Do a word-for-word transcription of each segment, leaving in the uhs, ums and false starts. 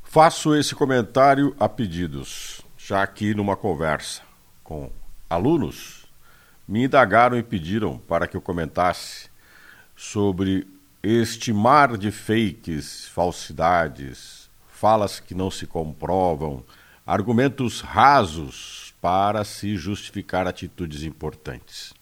Faço esse comentário a pedidos, já que numa conversa com alunos me indagaram e pediram para que eu comentasse sobre este mar de fakes, falsidades, falas que não se comprovam, argumentos rasos para se justificar atitudes importantes.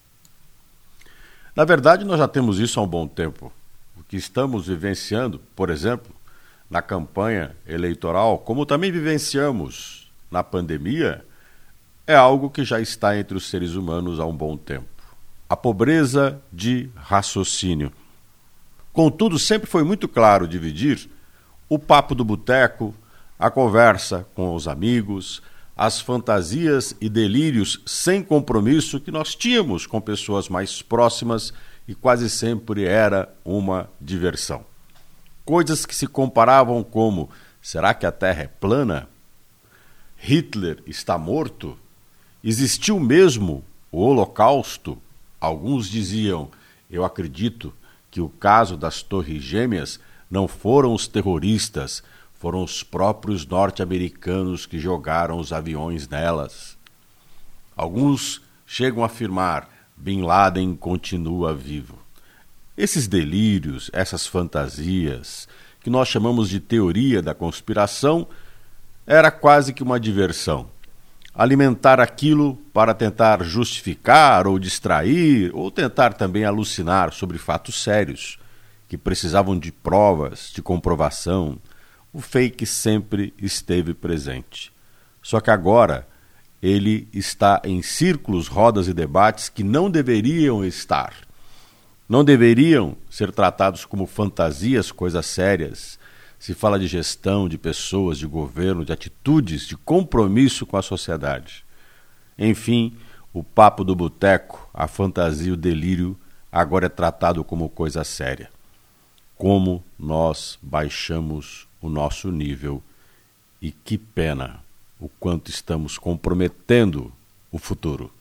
Na verdade, nós já temos isso há um bom tempo. O que estamos vivenciando, por exemplo, na campanha eleitoral, como também vivenciamos na pandemia, é algo que já está entre os seres humanos há um bom tempo. A pobreza de raciocínio. Contudo, sempre foi muito claro dividir o papo do boteco, a conversa com os amigos, as fantasias e delírios sem compromisso que nós tínhamos com pessoas mais próximas e quase sempre era uma diversão. Coisas que se comparavam como: será que a Terra é plana? Hitler está morto? Existiu mesmo o Holocausto? Alguns diziam: eu acredito que o caso das Torres Gêmeas não foram os terroristas, foram os próprios norte-americanos que jogaram os aviões nelas. Alguns chegam a afirmar: Bin Laden continua vivo. Esses delírios, essas fantasias, que nós chamamos de teoria da conspiração, era quase que uma diversão. Alimentar aquilo para tentar justificar ou distrair, ou tentar também alucinar sobre fatos sérios, que precisavam de provas, de comprovação. O fake sempre esteve presente. Só que agora ele está em círculos, rodas e debates que não deveriam estar. Não deveriam ser tratados como fantasias, coisas sérias. Se fala de gestão, de pessoas, de governo, de atitudes, de compromisso com a sociedade. Enfim, o papo do boteco, a fantasia e o delírio agora é tratado como coisa séria. Como nós baixamos o nosso nível e que pena o quanto estamos comprometendo o futuro.